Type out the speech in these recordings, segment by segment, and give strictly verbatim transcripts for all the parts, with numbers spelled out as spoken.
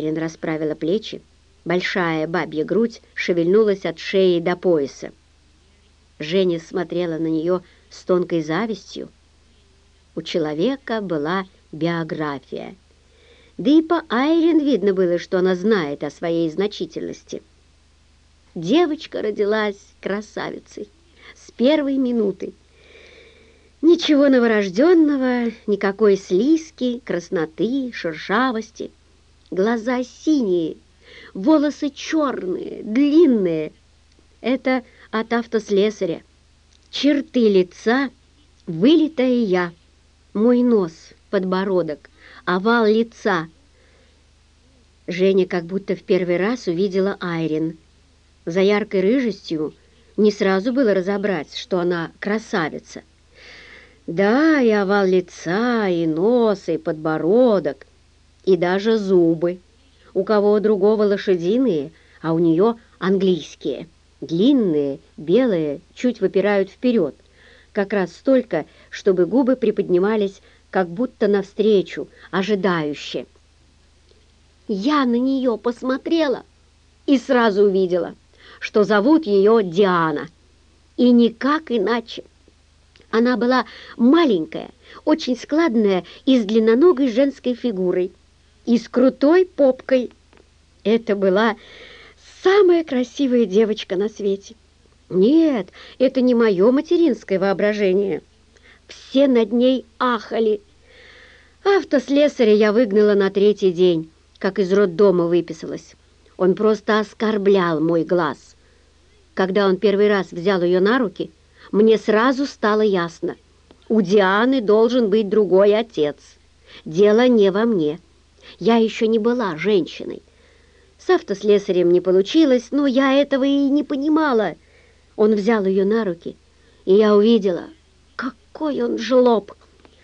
Айрин расправила плечи, большая бабья грудь шевельнулась от шеи до пояса. Женя смотрела на нее с тонкой завистью. У человека была биография. Да и по Айрин видно было, что она знает о своей значительности. Девочка родилась красавицей с первой минуты. Ничего новорожденного, никакой слизки, красноты, шершавости. Глаза синие, волосы черные, длинные. Это от автослесаря. Черты лица — вылитая я. Мой нос, подбородок, овал лица. Женя как будто в первый раз увидела Айрин. За яркой рыжестью не сразу было разобрать, что она красавица. Да, и овал лица, и нос, и подбородок, и даже зубы. У кого другого лошадиные, а у нее английские. Длинные, белые, чуть выпирают вперед. Как раз столько, чтобы губы приподнимались, как будто навстречу, ожидающе. Я на нее посмотрела и сразу увидела, что зовут ее Диана. И никак иначе. Она была маленькая, очень складная и с длинноногой женской фигурой, и с крутой попкой. Это была самая красивая девочка на свете. Нет, это не мое материнское воображение. Все над ней ахали. Автослесаря я выгнала на третий день, как из роддома выписалась. Он просто оскорблял мой глаз. Когда он первый раз взял ее на руки, мне сразу стало ясно. У Дианы должен быть другой отец. Дело не во мне. Я еще не была женщиной. С автослесарем не получилось, но я этого и не понимала. Он взял ее на руки, и я увидела, какой он жлоб.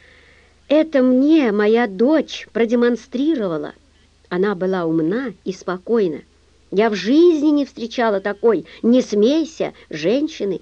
Это мне моя дочь продемонстрировала. Она была умна и спокойна. Я в жизни не встречала такой, не смейся, женщины.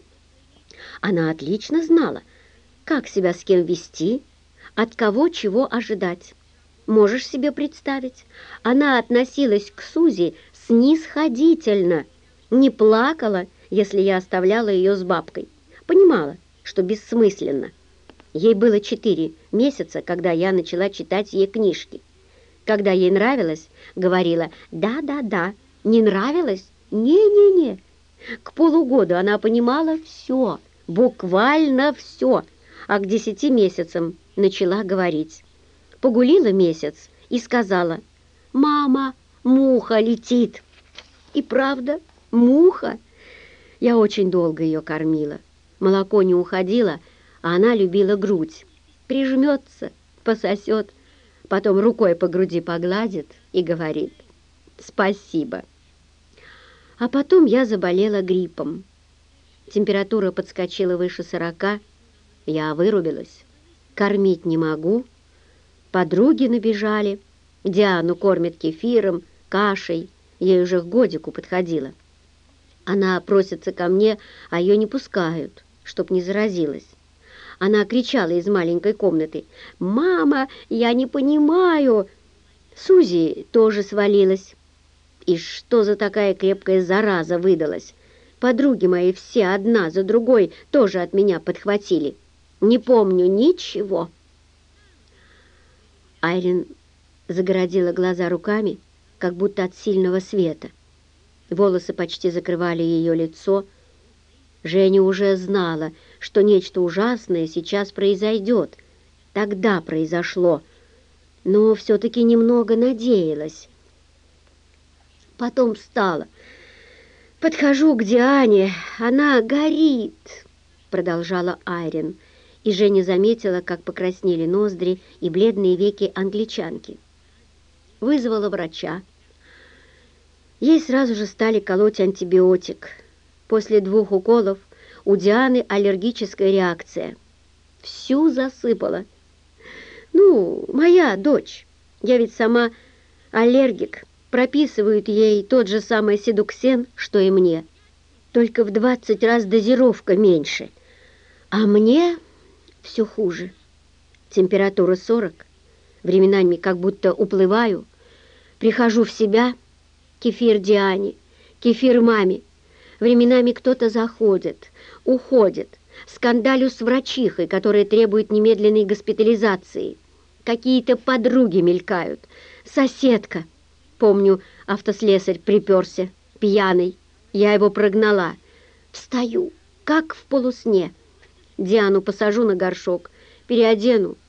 Она отлично знала, как себя с кем вести, от кого чего ожидать. Можешь себе представить, она относилась к Сузи снисходительно, не плакала, если я оставляла ее с бабкой. Понимала, что бессмысленно. Ей было четыре месяца, когда я начала читать ей книжки. Когда ей нравилось, говорила «да-да-да», не нравилось «не-не-не». К полугоду она понимала все, буквально все, а к десяти месяцам начала говорить. Погулила месяц и сказала: «Мама, муха летит». И правда, муха. Я очень долго ее кормила. Молоко не уходило, а она любила грудь. Прижмется, пососет, потом рукой по груди погладит и говорит «спасибо». А потом я заболела гриппом. Температура подскочила выше сорока. Я вырубилась. Кормить не могу. Подруги набежали. Диану кормят кефиром, кашей. Ей уже к годику подходила. Она просится ко мне, а ее не пускают, чтоб не заразилась. Она кричала из маленькой комнаты: «Мама, я не понимаю!» Сузи тоже свалилась. И что за такая крепкая зараза выдалась? Подруги мои все одна за другой тоже от меня подхватили. Не помню ничего. Айрин загородила глаза руками, как будто от сильного света. Волосы почти закрывали ее лицо. Женя уже знала, что нечто ужасное сейчас произойдет. Тогда произошло, но все-таки немного надеялась. Потом встала. «Подхожу к Диане, она горит», — продолжала Айрин, и Женя заметила, как покраснели ноздри и бледные веки англичанки. Вызвала врача. Ей сразу же стали колоть антибиотик. После двух уколов у Дианы аллергическая реакция. Всю засыпала. Ну, моя дочь. Я ведь сама аллергик. Прописывают ей тот же самый седуксен, что и мне. Только в двадцать раз дозировка меньше. А мне все хуже. Температура сорок. Временами как будто уплываю. Прихожу в себя, кефир Диане, кефир маме. Временами кто-то заходит, уходит. Скандалю с врачихой, которая требует немедленной госпитализации. Какие-то подруги мелькают. Соседка. Помню, автослесарь приперся, пьяный. Я его прогнала. Встаю, как в полусне. Диану посажу на горшок, переодену,